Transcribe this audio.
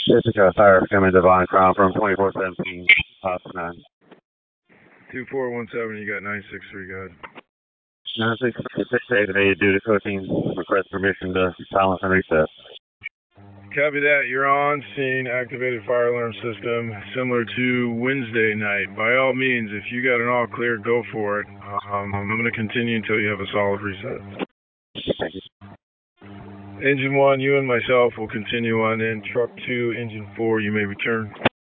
This is fire coming Divine Crown from 2417, 9. 2417, you got 963, go ahead. 966 activated due to cooking. Request permission to silence and reset. Copy that. You're on scene. Activated fire alarm system, similar to Wednesday night. By all means, if you got an all clear, go for it. I'm going to continue until you have a solid reset. Thank you. Engine 1, you and myself will continue on in. Truck 2, Engine 4, you may return.